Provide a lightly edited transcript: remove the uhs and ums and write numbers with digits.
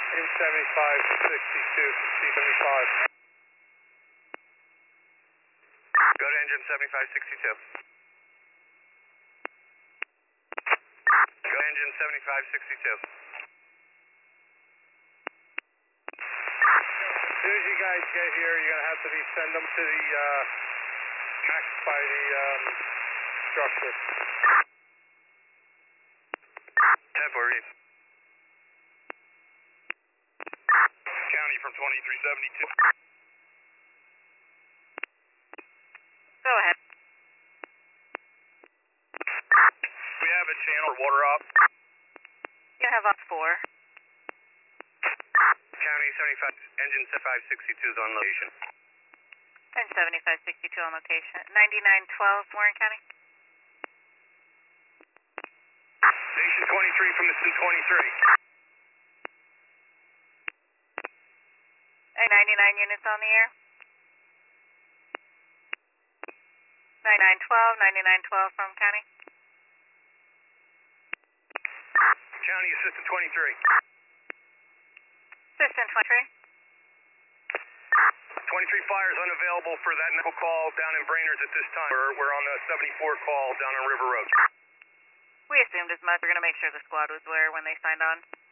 In 7562 from C75. Go to engine 7562. Go to engine 7562. As soon as you guys get here, you're going to have to send them to the max by the structure. Tempo read. County from 2372. Go ahead. We have a channel water up. You have up 4. County 75, engine 7562 is on location. And 7562 on location. 9912, Warren County. Station 23 from the C23. And 99 units on the air. 9912, 9912 from County. County assistant 23. Assistant 23. 23 fires unavailable for that nickel call down in Brainerd at this time. We're on the 74 call down on River Road. We assumed as much. We're going to make sure the squad was aware when they signed on.